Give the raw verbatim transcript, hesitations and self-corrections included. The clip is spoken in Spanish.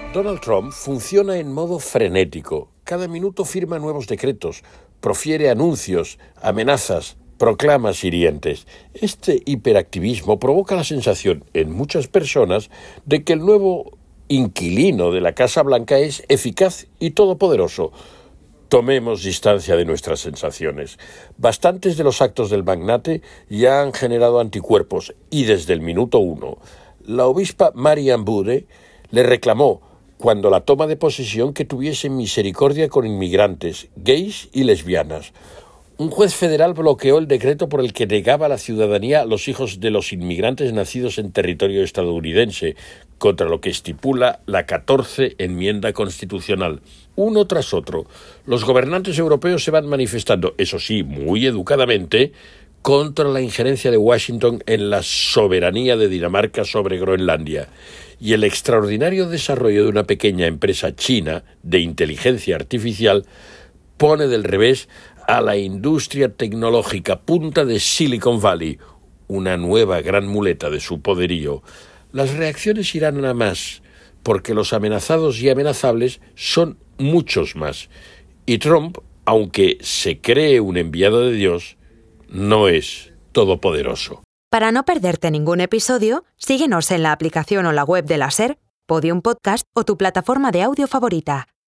Donald Trump funciona en modo frenético. Cada minuto firma nuevos decretos, profiere anuncios, amenazas, proclamas hirientes. Este hiperactivismo provoca la sensación en muchas personas de que el nuevo inquilino de la Casa Blanca es eficaz y todopoderoso. Tomemos distancia de nuestras sensaciones. Bastantes de los actos del magnate ya han generado anticuerpos y desde el minuto uno. La obispa Marianne Bude le reclamó cuando la toma de posesión que tuviese misericordia con inmigrantes, gays y lesbianas. Un juez federal bloqueó el decreto por el que negaba la ciudadanía a los hijos de los inmigrantes nacidos en territorio estadounidense, contra lo que estipula la catorce enmienda constitucional. Uno tras otro, los gobernantes europeos se van manifestando, eso sí, muy educadamente, contra la injerencia de Washington en la soberanía de Dinamarca sobre Groenlandia y el extraordinario desarrollo de una pequeña empresa china de inteligencia artificial pone del revés a la industria tecnológica punta de Silicon Valley, una nueva gran muleta de su poderío. Las reacciones irán a más, porque los amenazados y amenazables son muchos más. Y Trump, aunque se cree un enviado de Dios, no es todopoderoso. Para no perderte ningún episodio, síguenos en la aplicación o la web de la SER, Podium Podcast o tu plataforma de audio favorita.